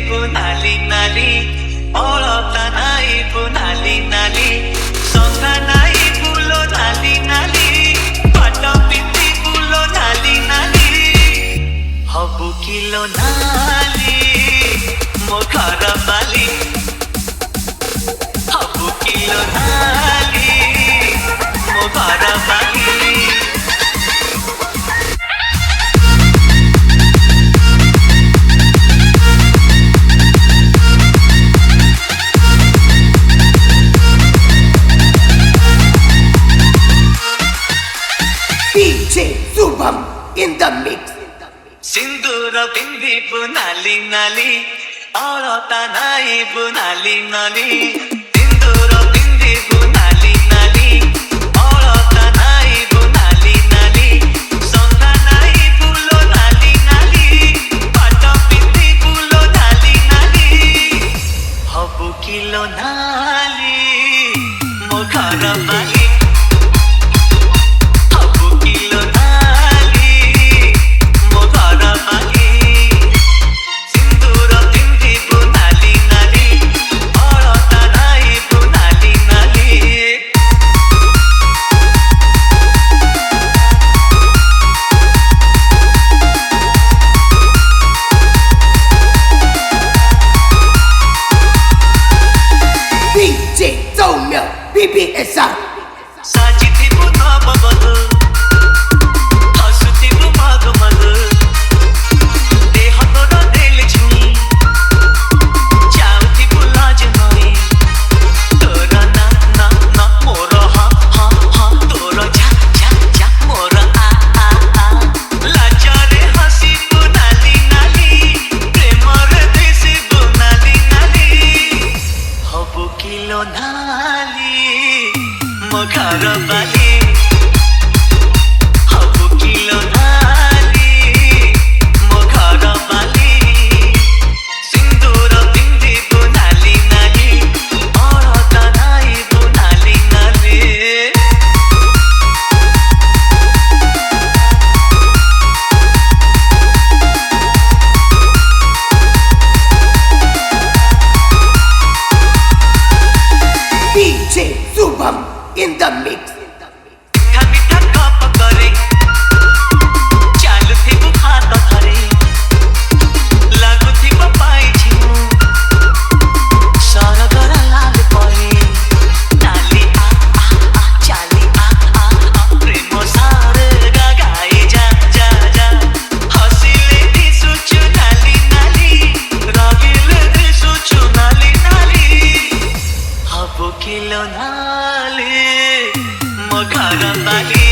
नाली नाली अलता नाई नाली नाली संगा नाई फुलो नाली नाली पाट पिंधि फुलो नाली नाली हबु किलो नाली मो घर बाली हबु किलो नाली मो घर बाली DJ Subham in the mix. सिंदूर बिंदी नाली नाली अलता नाई नाली नाली सिंदूर बिंदी नाली नाली अलता नाई नाली नाली संगा नाई फुलो नाली नाली पाट पिंधि फुलो नाली नाली हबु किलो नाली मो घर बाली DJ Zoumya BBSR. साजिथिबु नव बधु हसुथिबु मग मग देह तोर देले छुई जाउथिबु लाज नई तोर ना ना ना मोर हा हा हा तोर झा झा झा मोर आ आ आ लाजरे हसिबु नाली नाली प्रेमरे देसिबु नाली नाली हबु किलो नाली मो घर बाली हबु किलो नाली मो घर बाली सिंदूर बिंदी नाली नाली अलता नाई नाली नाली DJ Subham in the mix. मिठा मिठा कप करे चालुथिबु हाथ धरे लागुथिबु पाइ झिमु सरगर लाल परे नाली आ आ आ चाली आ आ आ प्रेम सारे गाई जा जा जा हसिले दिसुछु नाली नाली रगिले दिसुछु नाली नाली हबु किलो नाली मो घर बाली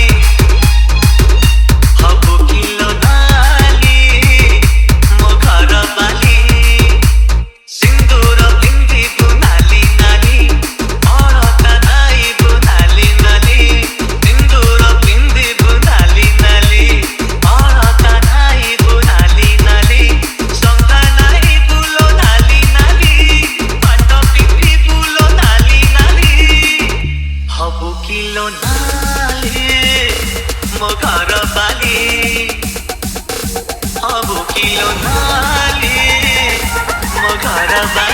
हबु किलो नाली मो घर बाली सिंदूर बिंदी नाली नाली अलता नाई नाली नाली सिंदूर बिंदी नाली नाली अलता नाई नाली नाली संगा नाई फुलो नाली नाली पाट पिंधि फुलो नाली नाली हबु किलो नाली मो घर बाली हबु किलो नाली मो घर बाली।